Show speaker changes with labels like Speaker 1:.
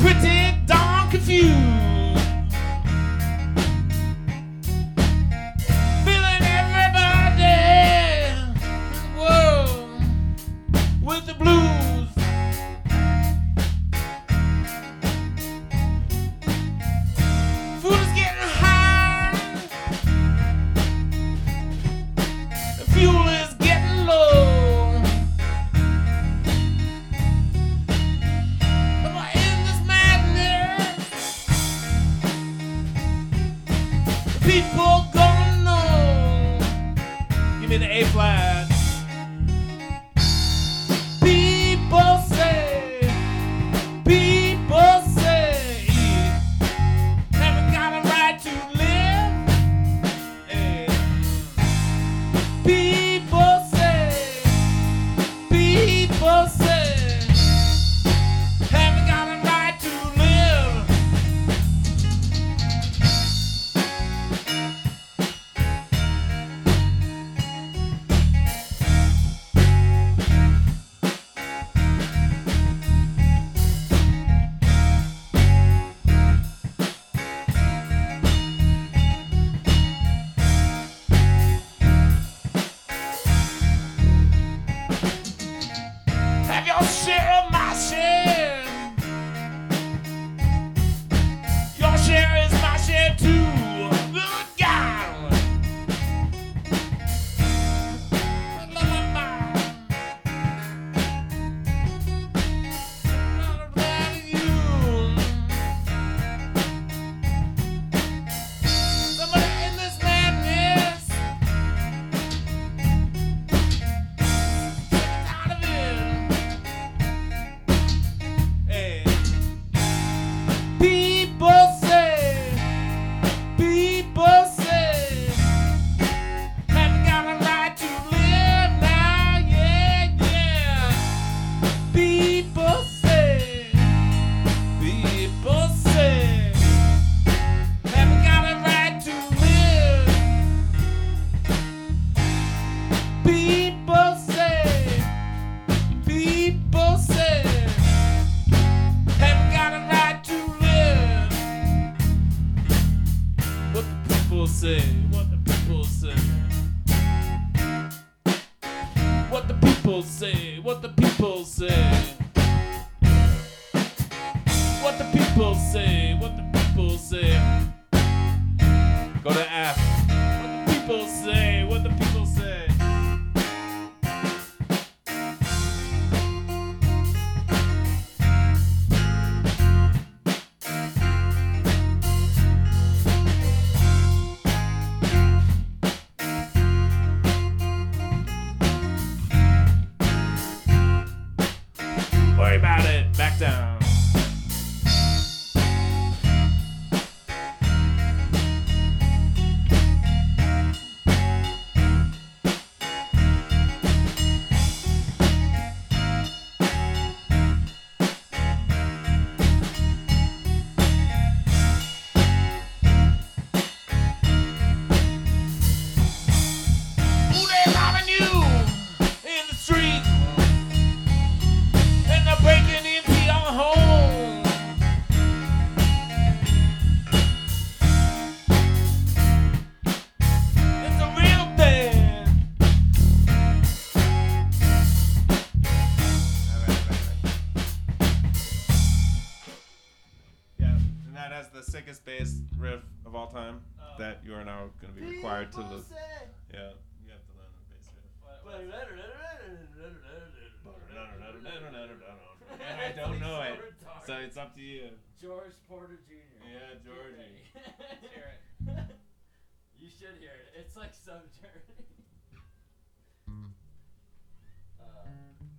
Speaker 1: pretty darn confused. Feeling everybody in the world with the blues. Food is getting high. The fuel is getting low. Am I in this madness? The people gonna know. Give me the A flat. People say, haven't got a right to live. Hey. People say, haven't got a right to live. Have your share of my share. Your share is my share too. Good God. Somebody in this madness. Get out of it. Hey. People say, haven't got a right to live now, yeah. People say, haven't got a right to live. People say, haven't got a right to live. What the people say, what the people say. What the people say, what the people say. What the people say, what the people say. Go to F. What the people say, what the people say. Worry about it. Back down. Who they robbing you in the street? And they're breaking into your home. It's a real thing. Yeah, and that has the sickest bass riff of all time that you are now going to be required to lose. Yeah, you have to learn the bass riff. And I don't know it, so it's up to you.
Speaker 2: George Porter Jr.
Speaker 1: Yeah, Georgie.
Speaker 2: Hear it. You should hear it. It's like so dirty.